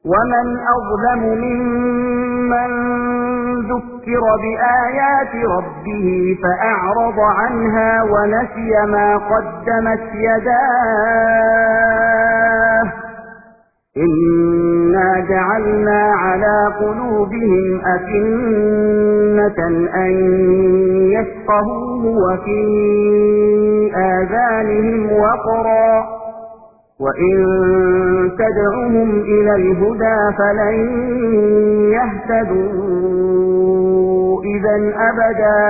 ومن أظلم ممن ذكر بآيات ربه فأعرض عنها ونسي ما قدمت يداه إنا جعلنا على قلوبهم أكنة أن يفقهوه وفي آذانهم وقرا وإن تدعهم إلى الهدى فلن يهتدوا إذا أبدا